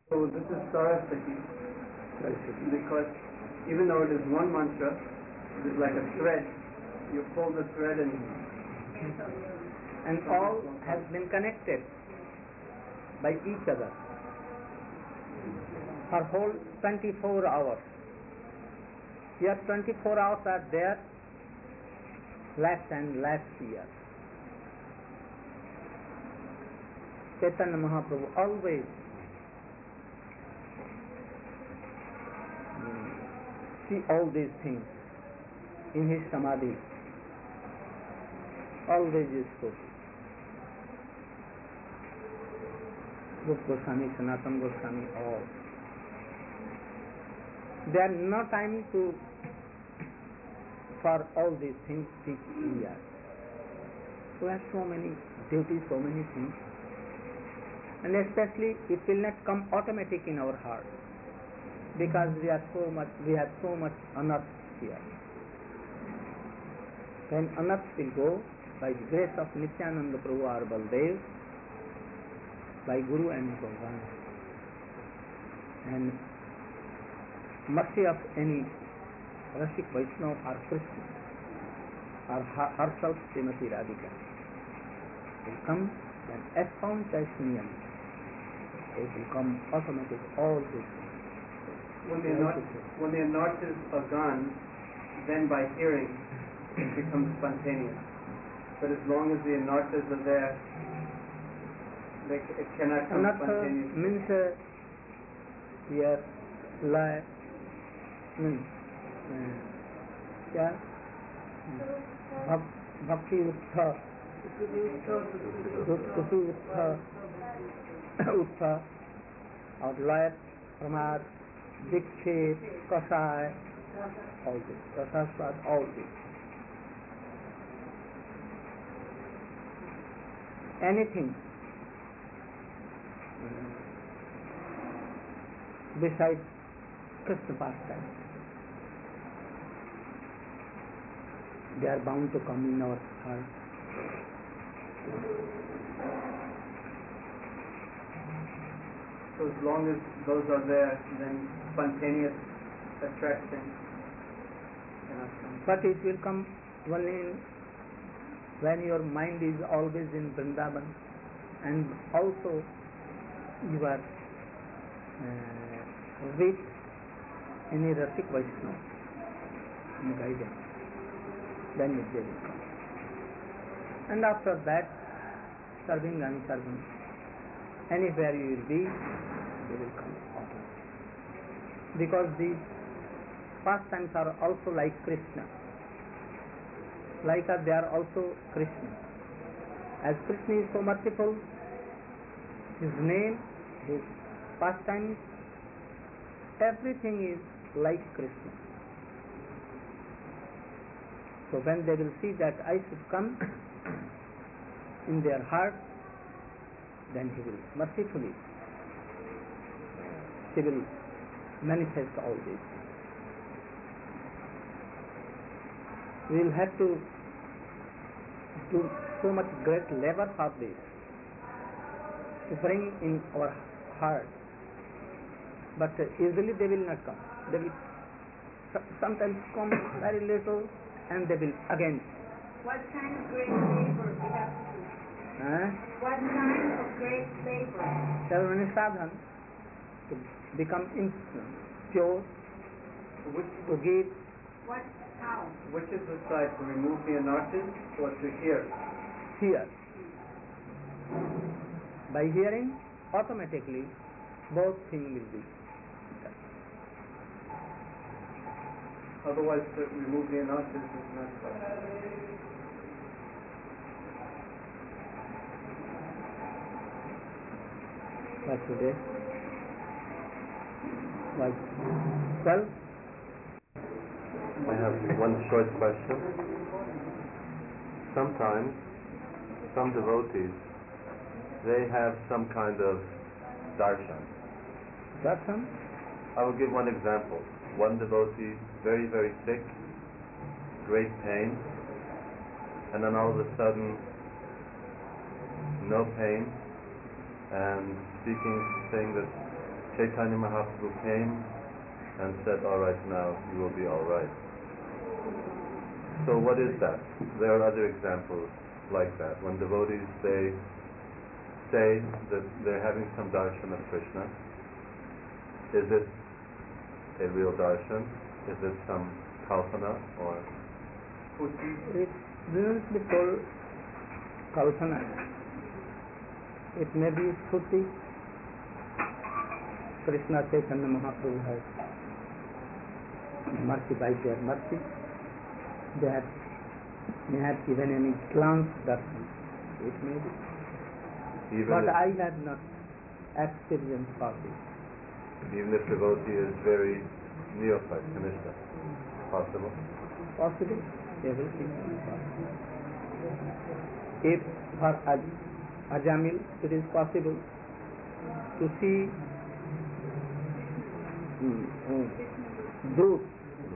So this is Saraswati, because even though it is one mantra, it is like a thread. You pull the thread and all has been connected by each other for whole 24 hours. Here 24 hours are there, less and less here. Chaitanya Mahaprabhu always see all these things in his samadhi. Always is so. Rupa Goswami, Sanatana Goswami, all. There is no time for all these things which we are. We have so many duties, so many things, and especially it will not come automatic in our heart because we have so much anarth here. When anarth will go by the grace of Nityananda Prabhu or Baldev, by Guru and Bhagavan, and mercy of any Rasik Vaishnava or Krishna or herself Srimati Radhika will come and spontaneously it will come automatic all this. When the anarthas are gone, then by hearing it becomes spontaneous. But as long as the anarthas are there, it cannot come spontaneously. Means here lie means क्या भक्ति उत्था कुसु उत्था और लय प्रमाद विक्षेप कषाय all this रसास्वाद all this anything besides Krishna pastime, they are bound to come in our heart. So as long as those are there, then spontaneous attraction cannot come. But it will come only when your mind is always in Vrindavan, and also you are with any Rasik Vaishnava in guidance, then it will come. And after that, serving and serving, anywhere you will be, they will come automatically. Because these pastimes are also like Krishna. Like us, they are also Krishna. As Krishna is so merciful, his name, his pastimes, everything is like Krishna. So when they will see that I should come in their heart, then he will mercifully, he will manifest all this. We will have to do so much great labor for this, to bring in our heart. But easily they will not come. They will sometimes come very little and they will again. What kind of great labor we have to do? What kind of great labor? There are many sadhana to become pure, to give. What? How? Which is the side, to remove the anarthas or to hear? Hear. By hearing, automatically both things will be. Otherwise, to remove the anarthas is not possible. What's today? What? 12? I have one short question. Sometimes, some devotees, they have some kind of darshan. Darshan? I will give one example. One devotee, very, very sick, great pain, and then all of a sudden, no pain, and saying that Chaitanya Mahaprabhu came and said, all right, now you will be all right. So what is that? There are other examples like that. When devotees, they say that they're having some darshan of Krishna, is it a real darshan? Is it some kalpana or... It will be called kalpana. It may be Shruti. Krishna Chaitanya Mahaprabhu has mercy by their mercy. They may have given any glance darshan. It may be. But I have not experienced for this. Even if devotee is very neophyte, Kanishta, possible? Possible. Everything is possible. If for Ajamil it is possible to see Dhruv,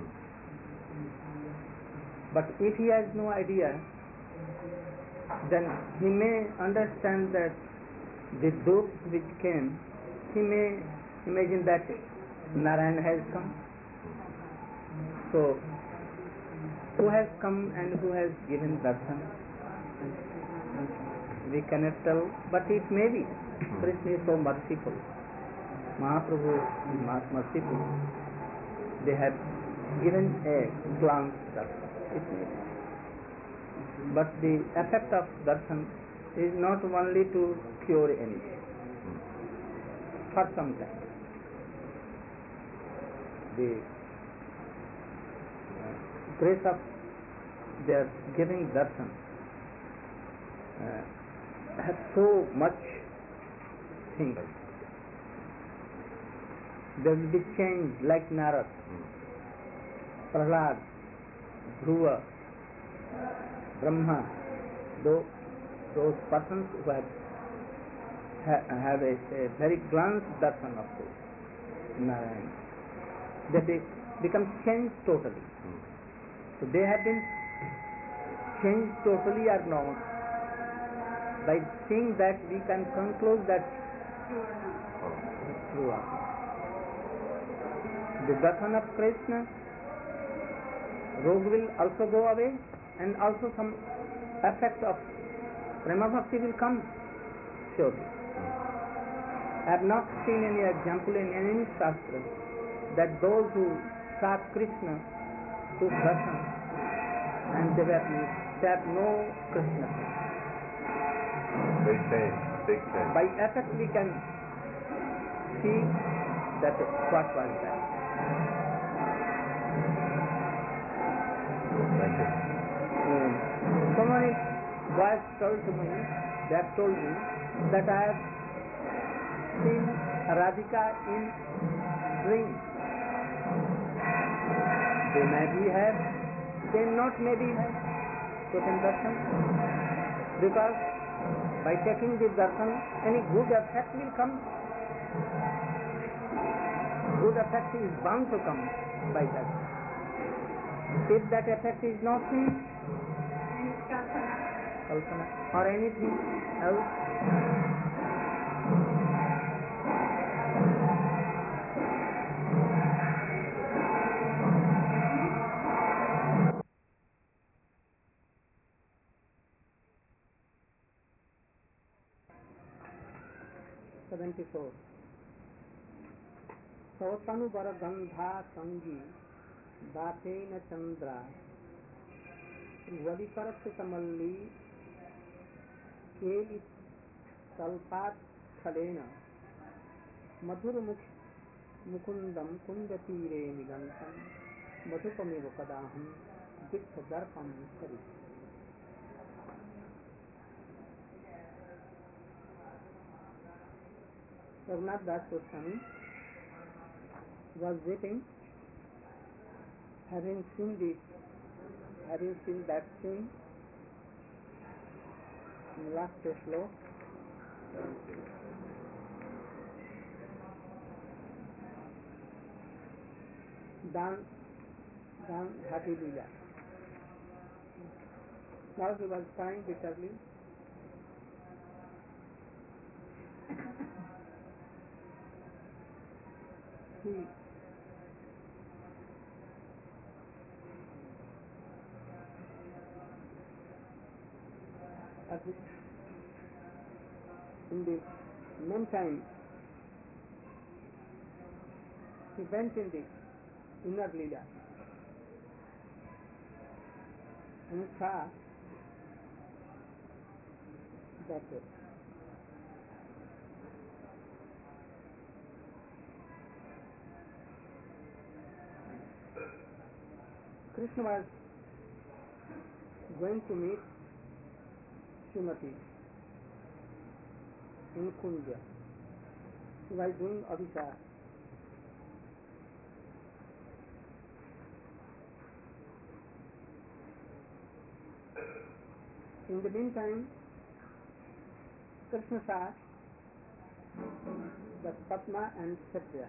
but if he has no idea, then he may understand that the Dhruv which came, he may imagine that Narayana has come. So, who has come and who has given darshan? We cannot tell, but it may be. Krishna is so merciful. Mahaprabhu is merciful. They have given a glance darshan. It may be. But the effect of darshan is not only to cure anything. For some time. The grace of their giving darshan has so much things. There will be change like Narad, Prahlad, Dhruva, Brahma, those persons who have a very glance darshan of Narayana. They become changed totally. So they have been changed totally or not. By seeing that, we can conclude that true. The darshan of Krishna, rogue will also go away, and also some effect of Prema Bhakti will come, surely. I have not seen any example in any Shastra that those who saw Krishna took darshan and they have no Krishna. Big change, big change. By effect we can see that what was that. Thank you. So many boys told to me, they have told me that I have seen Radhika in dreams. They maybe have, they not maybe have taken darshan, because by taking the darshan, any good effect will come. Good effect is bound to come by that. If that effect is not seen, kalpana or anything else, सौतनुबर गंधा संगी दातेन चंद्रा वलिकरत कमल्ली केलि तल्पात फलेन मधुर मुकुंदम कुंज तीरे निगंतम मधुपमेव कदाहं दिक्ख दर्पम करि. Raghunath Das Goswami was weeping, having seen that scene in last slok. Dan Hati Lila. Now he was crying bitterly. he in the meantime he went in the inner Leela and saw that Krishna was going to meet Srimati in Kunja. He was doing Abhisar. In the meantime, Krishna saw that Padma and Satya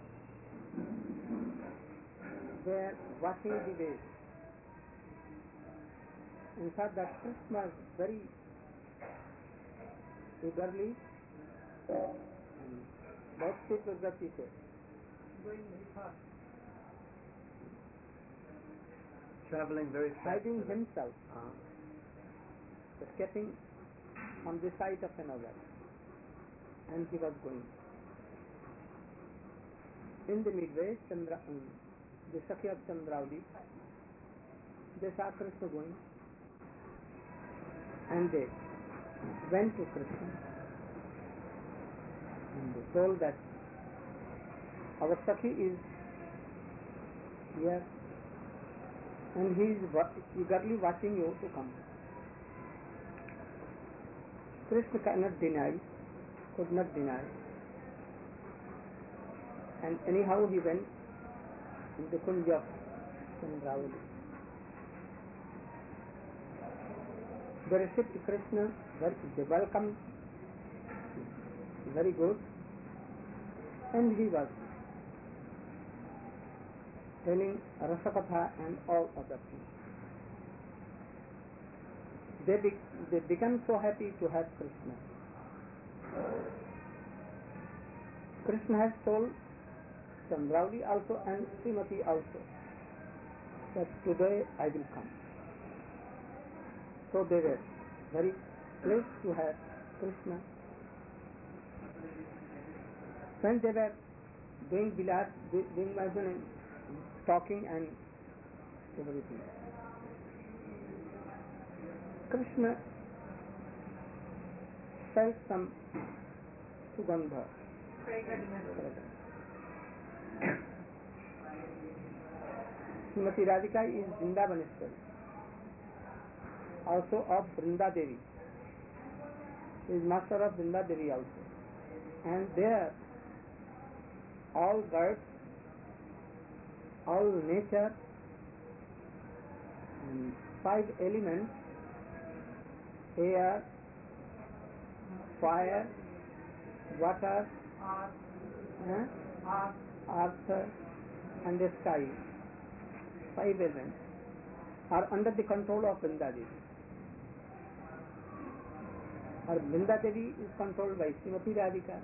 were washing the waves, and thought that Krishna was very eagerly and बहुत सी प्रगति से Going very fast. Traveling very fast. hiding himself, escaping from the sight of another, and he was going. In the midway, the Sakhi of Chandraudi, they saw Krishna going, and they went to Krishna and they told that our Sakhi is here and he is eagerly watching you to come. Krishna could not deny, and anyhow he went in the Kunja of Chandravali. They received Krishna, they welcomed, very good, and he was telling Rasakatha and all other things. They became so happy to have Krishna. Krishna has told Chandravali also and Srimati also that today I will come. So they were very pleased to have Krishna. When they were doing bilas, doing bhajan, talking and everything, Krishna felt some sugandha. Srimati Radhika is Vrindavaneshwari, also of Vrinda Devi. She is master of Vrinda Devi also. And there, all birds, all nature, and 5 elements, air, fire, water, earth, and the sky, 5 elements, are under the control of Vrinda Devi. Or Vrinda Devi is controlled by Srimati Radhika.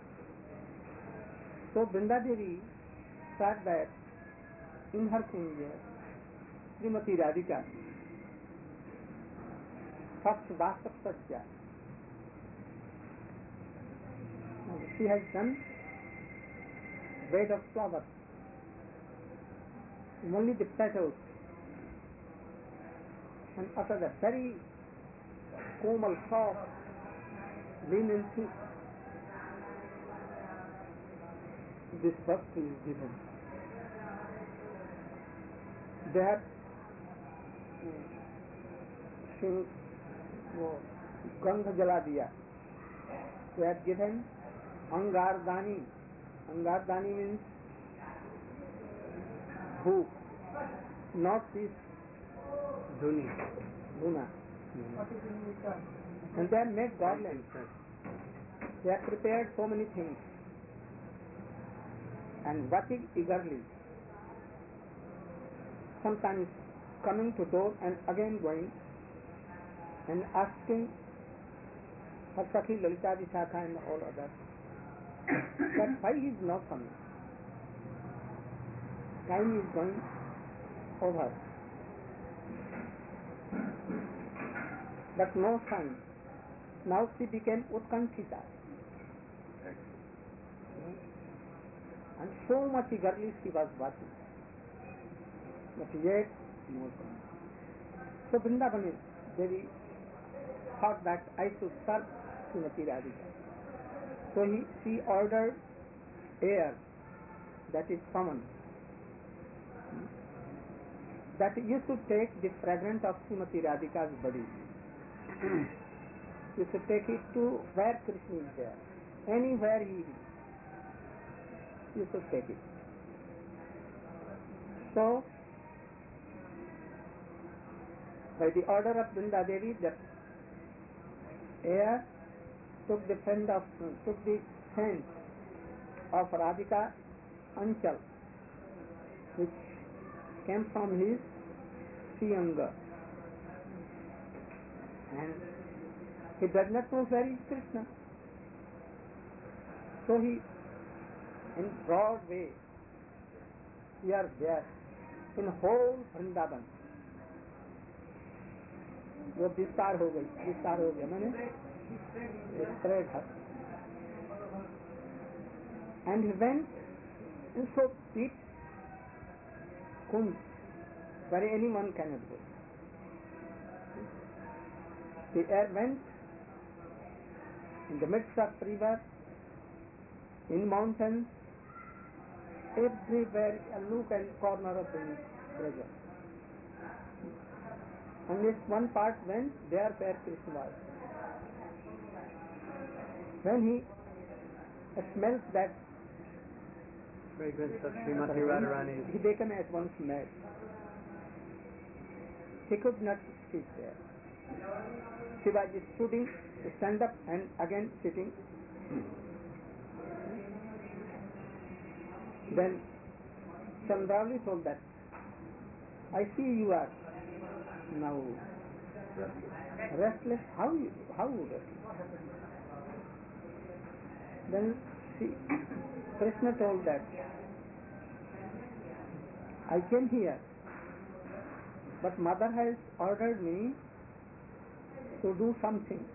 So Vrinda Devi thought that in her kunja, Srimati Radhika, first Vasak Satya, she has done bed of flowers, only the petals, and after the very komal, soft, linen thing, this bhakti is given. They have Gandha jala diya. They have given Angardani. Angardani means who, not this Dhuna. And they have made garlands. They have prepared so many things and watching eagerly, sometimes coming to door and again going and asking her Sakhi Lalita Vishakha and all others that why he is not coming. Time is going over. But no sign. Now she became Utkanthita. And so much eagerly she was watching. But yet, no sign. So Vrindavani Devi thought that I should serve Srimati Radhika. So she ordered air, that is common, that you should take the fragrance of Srimati Radhika's body. You should take it to where Krishna is there. Anywhere he is, you should take it. So, by the order of Vrinda Devi, the air took the scent of Radhika Anchal, which came from his Sriyanga. And he does not know where is Krishna. So he, in broad way, here, there, in whole Vrindavan, वो विस्तार हो गया मैंने spread her. And he went into deep Kund, where anyone cannot go. The air went in the midst of river, in mountains, everywhere, a nook and corner of the treasure. And this one part went there where Krishna was. When he smells that fragrance of Srimati Radharani, he became at once mad. He could not sit there. She was stooding, stand up and again sitting. Then Chandravali told that, I see you are now restless. How restless? Then Krishna told that, I came here, but mother has ordered me to do something,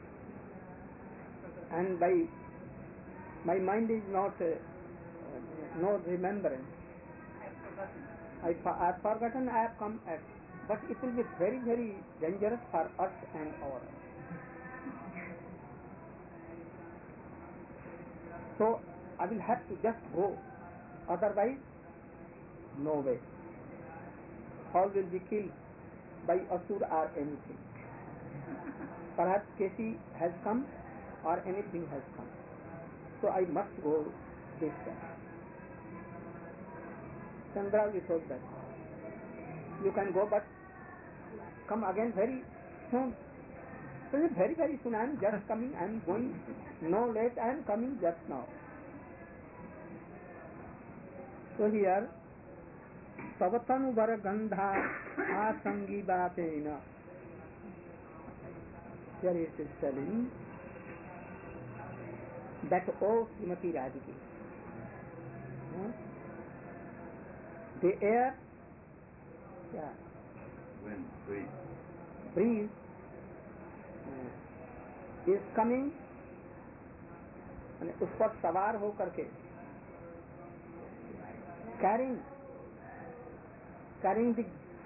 and my mind is not no remembrance. I've forgotten. I have come at, but it will be very, very dangerous for us and our. So I will have to just go, otherwise no way. All will be killed by Asur or anything. Perhaps Kesi has come or anything has come. So I must go this time. Chandravali told that, you can go but come again very soon. So very, very soon. I am just coming, I am going no late, I am coming just now. So here, Savatanu Varagandha Asangi Bhatena. Here it is telling that, O Srimati Radhika, the air, wind, breeze is coming, उस पर सवार हो करके carrying the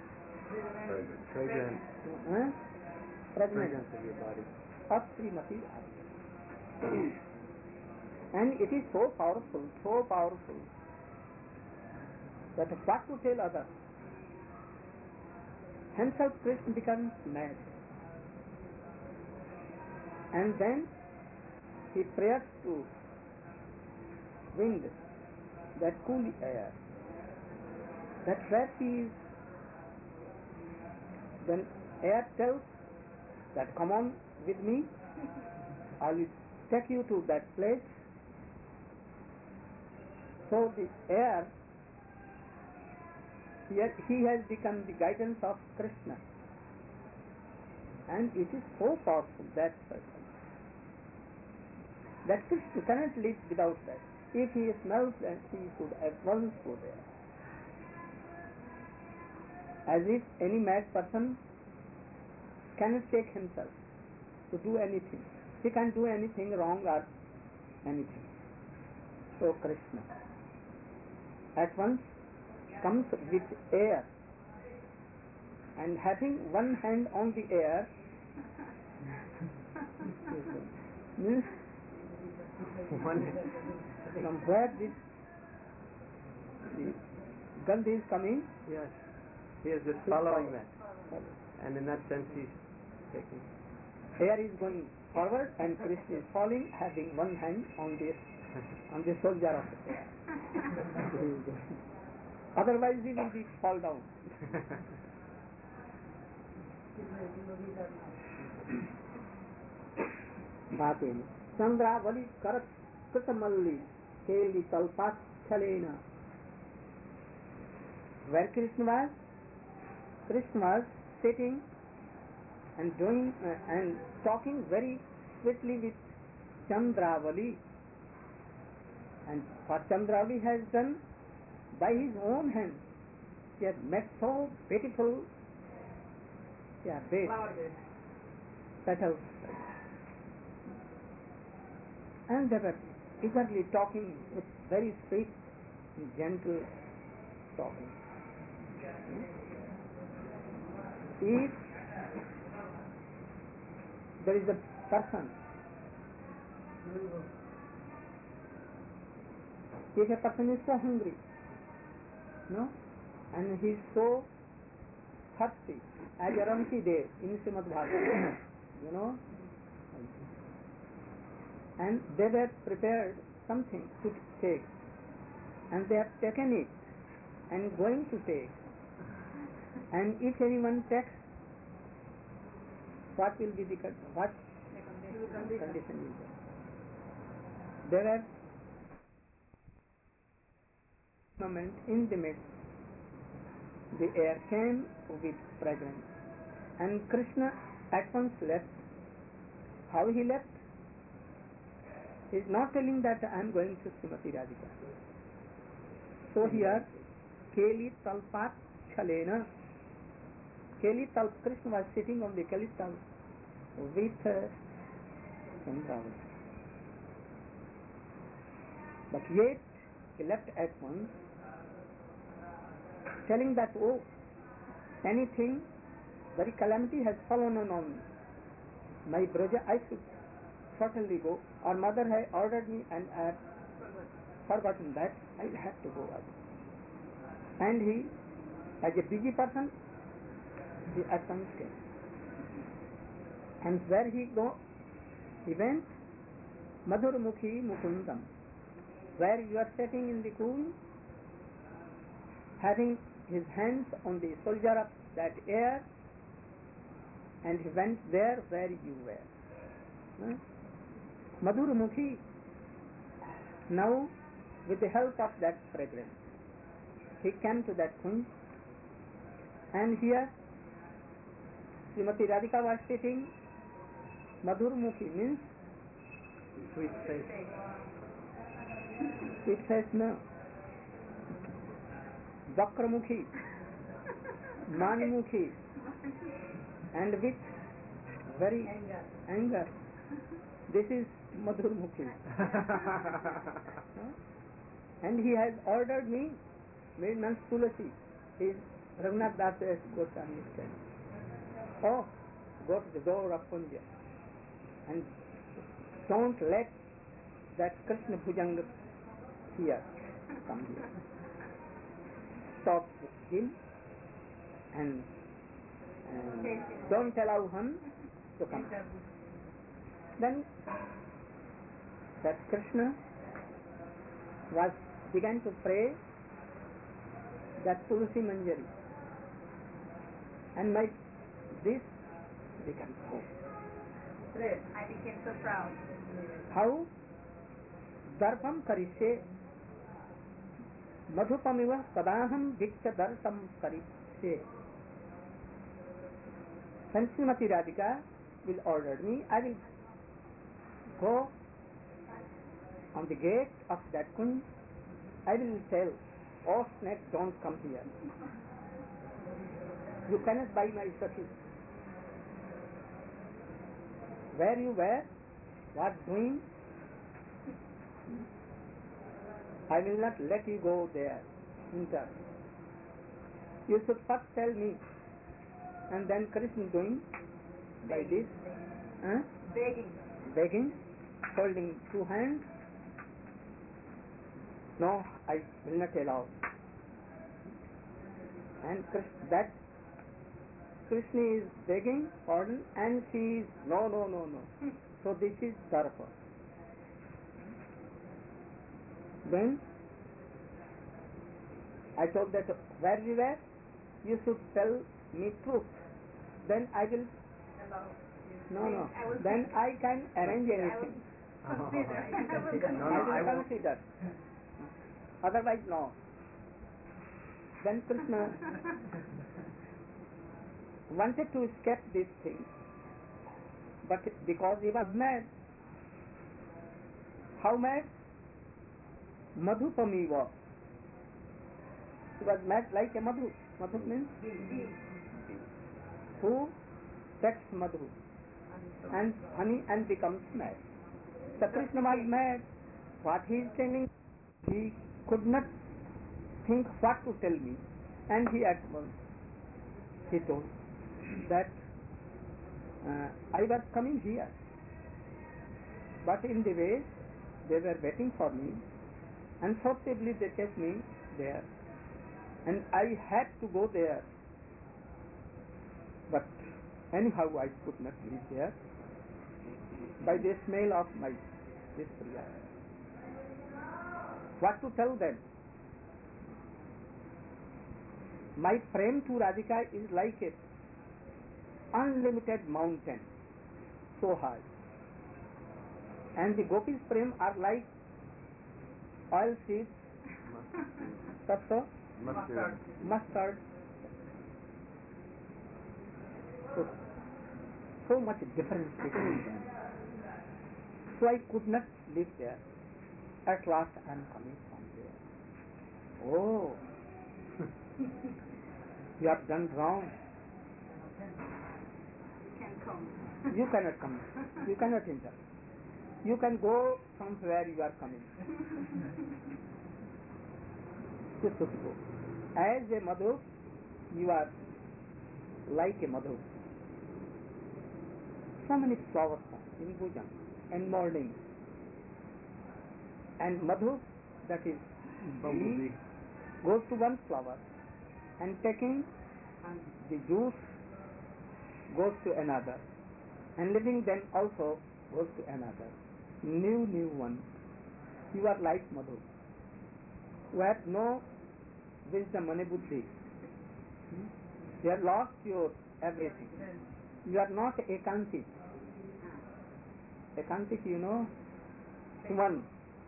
fragrance of your body of Srimati Radhika. And it is so powerful that what to tell others. Himself Krishna becomes mad. And then he prays to wind, that cool air, that where he is. Then air tells that, come on with me, I will take you to that place. So the air, he has become the guidance of Krishna. And it is so powerful, that person, that Krishna cannot live without that. If he smells, then he should at once go there. as if any mad person cannot take himself to do anything. He can't do anything wrong or anything. So Krishna at once comes with air, and having one hand on the air means from where this Gandhi is coming. Yes, he is just following that, and in that sense he's taking. Air is going forward and Krishna is falling, having one hand on the soldier of the air. Otherwise he will be fall down. Bhate Chandravali Karat Kritamalli Keli Talpat Chalena. Where Krishna was sitting and doing and talking very sweetly with Chandravali, and what Chandravali has done by his own hands, he has made so beautiful petals, and they were eagerly talking with very sweet and gentle talking. If there is a person, if a person is so hungry, and he is so thirsty, as Aramti Dev in Srimad Bhagavatam, and they were prepared something to take, and they have taken it and going to take, and if anyone takes, what will be the condition will be? There are moment in the midst, the air came with fragrance, and Krishna at once left. How he left? He is not telling that I am going to Srimati Radhika. So here, Keli Talpat Chalena. Keli Talp, Krishna was sitting on the Keli Talp with Chandravali. But yet, he left at once, telling that, oh, anything, very calamity has fallen on my Braja, I should certainly go. Our mother had ordered me and I have forgotten that, I will have to go out. And he, as a busy person, he at once came. And where he went, Madhurmukhi Mukundam, where you are sitting in the cool, having his hands on the soldier of that air, and he went there where you were. Madhurmukhi, now with the help of that fragrance, he came to that kunj, and here Srimati Radhika was sitting. Madhurmukhi means Sweet face. Sweet face, no. Vakramukhi, Manimukhi, and with very anger. This is Madhurmukhi. And he has ordered me, means Tulasi, is Raghunath Das Goswami said, oh, go to the door of Kunja and don't let that Krishna Bhujanga here come here. Stop him and don't allow him to come. Then that Krishna began to pray that Tulsi Manjari, and this becomes hope. I became so proud. How? Darpam karishe madhupamiva kadaham diksha darpam karishe. When Srimati Radhika will order me, I will go on the gate of that kunj. I will tell, oh snake, don't come here. You cannot buy my Sakhi. Where you were, what doing, I will not let you go there. Enter. You should first tell me, and then Krishna doing by this, begging, holding two hands. No, I will not allow. And that Krishna is begging pardon, and she is no. So this is Darpa. Then I told that where we were, you should tell me truth. Then I will. No. Then I can arrange anything. I will consider. Otherwise, no. Then Krishna wanted to escape this thing, but because he was mad. How mad? Madhupamiva. He was mad like a madhu. Madhu means who takes madhu and honey and becomes mad. So Krishna was mad. What he is telling, he could not think what to tell me, and he at once he told that I was coming here, but in the way they were waiting for me, and forcibly they kept me there, and I had to go there, but anyhow I could not live there by the smell of my this Priya. What to tell them? My prem to Radhika is like a unlimited mountain, so high, and the gopis prem are like oil seeds, mustard. So much difference between them. So I could not live there. At last I am coming from there. Oh, you have done wrong. You cannot come. You cannot enter. You can go from where you are coming. You should go. As a madhu, you are like a madhu. So many flowers in Bhujam and morning. And madhu, that is bee, goes to one flower and taking the juice goes to another, and living then also goes to another. New one. You are like madhu. You have no wisdom, mani buddhi. You have lost your everything. You are not ekantik. Ekantik, you know, one.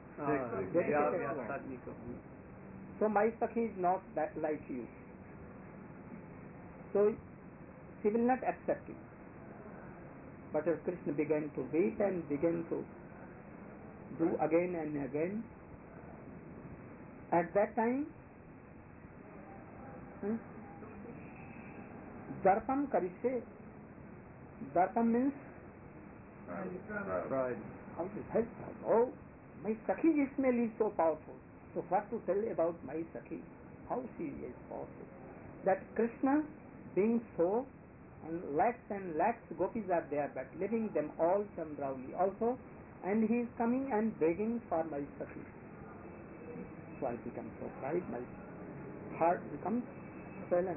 So my Sakhi is not that like you. So she will not accept it. But as Krishna began to weep and began to do again and again, at that time, Darpam karishe. Darpam means pride. How to help her? Oh, my Sakhi's smell is so powerful. So what to tell about my Sakhi? How she is powerful. That Krishna being so, and lakhs gopis are there, but leaving them all Chandrauli also, and he is coming and begging for my Sakhi. So I become so proud, my heart becomes swollen.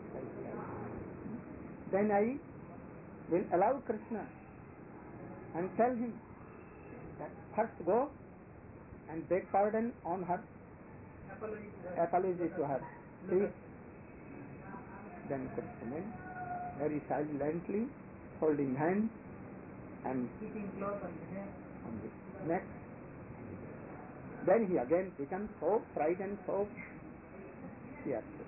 Then I will allow Krishna and tell him that first go and beg pardon on her, apology to her. Please. Then Krishna went very silently, holding hand and keeping close on the neck. Then he again becomes so frightened, so fearful.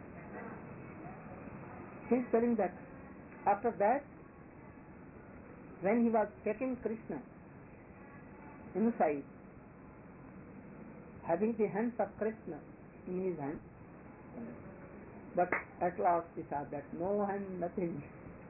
He is telling that after that, when he was taking Krishna inside, having the hands of Krishna in his hand, But at last she saw that no and nothing.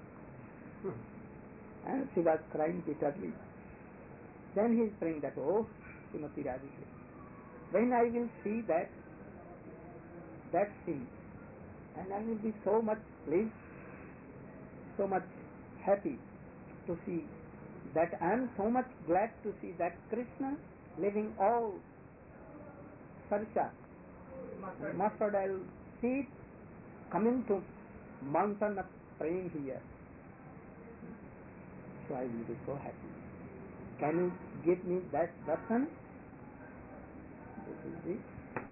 And she was crying bitterly. Then he is praying that, oh, Srimati Radhika, when I will see that scene, and I will be so much pleased, so much happy to see that. I am so much glad to see that Krishna leaving all sarsa, mustard oil seed, coming to mountain of praying here. So I will be so happy. Can you give me that darshan? This is it.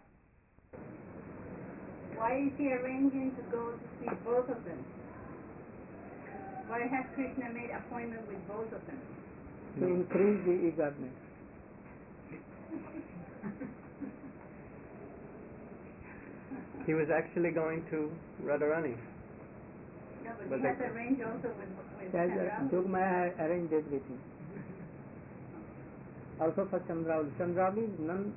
Why is he arranging to go to see both of them? Why has Krishna made appointment with both of them? To increase the eagerness. He was actually going to Radharani. No, but he has arranged also with Chandrauli. Jugmaya arranged it with him. Also for Chandrauli. Chandrauli is none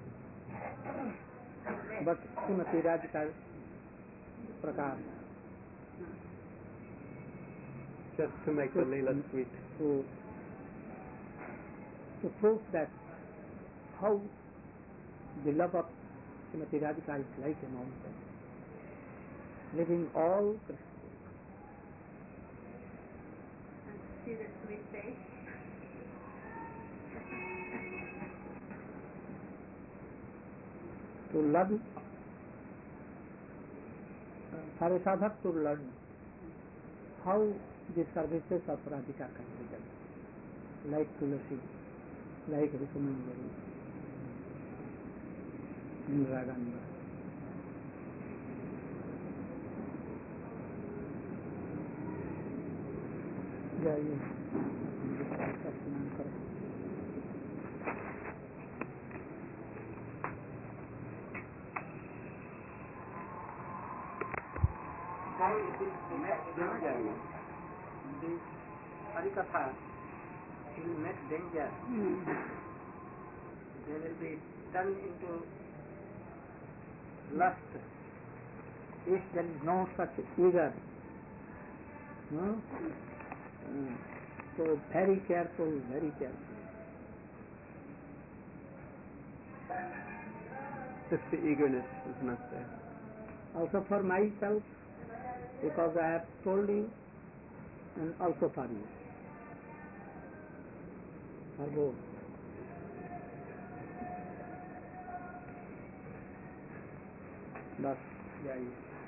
but Srimati Radhika Prakash. Just to make the Leela sweet. To prove that how the love of Srimati Radhika is like a mountain, living all Krishna. See the sweet face? To learn, for a sadhak to learn how the services of Radhika can be done, like Tulasi, like Rukumandari, Indraganda. जाइए स्नान करो. How it is make danger. The Harikatha will make danger. They will be turned into lust. If there is no such eager, no? So very careful, very careful. If the eagerness is not there. Also for myself, because I have told you, and also for you. For both. Thus, yeah.